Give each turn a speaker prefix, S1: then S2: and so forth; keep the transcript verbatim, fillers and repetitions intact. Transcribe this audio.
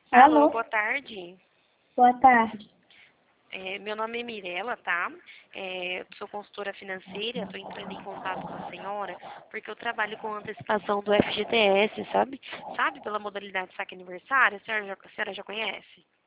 S1: Alô,
S2: Alô,
S1: boa tarde.
S2: boa tarde.
S1: É, meu nome é Mirela, tá? É, eu sou consultora financeira, estou entrando em contato com a senhora porque eu trabalho com antecipação do F G T S, sabe? Sabe, pela modalidade saque aniversário, a senhora já, a senhora já conhece?